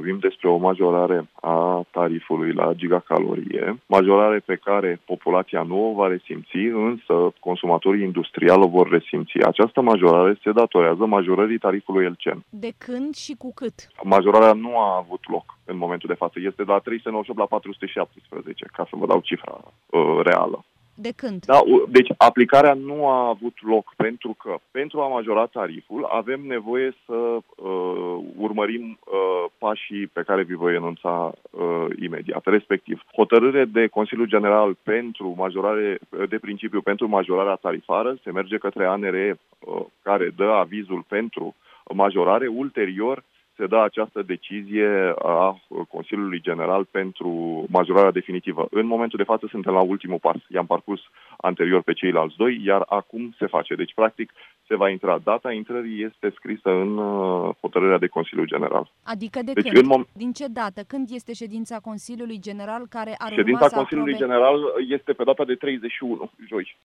vorbim despre o majorare a tarifului la gigacalorie, majorare pe care populația nu o va resimți, însă consumatorii industriali o vor resimți. Această majorare se datorează majorării tarifului ELCEN. De când și cu cât? Majorarea nu a avut loc în momentul de față. Este de la 398 la 417, ca să vă dau cifra reală. De când? Da, deci aplicarea nu a avut loc pentru că pentru a majora tariful avem nevoie să urmărim pașii pe care vi voi enunța imediat. Respectiv, hotărâre de Consiliul General pentru majorare de principiu pentru majorarea tarifară, se merge către ANRE care dă avizul pentru majorare, ulterior se dă această decizie a Consiliului General pentru majorarea definitivă. În momentul de față suntem la ultimul pas. I-am parcurs anterior pe ceilalți doi, iar acum se face. Deci, practic, se va intra. Data intrării este scrisă în hotărârea de Consiliul General. Adică de deci, când? Din ce dată? Când este ședința Consiliului General care ar urma să Ședința Consiliului General este pe data de 31, joi.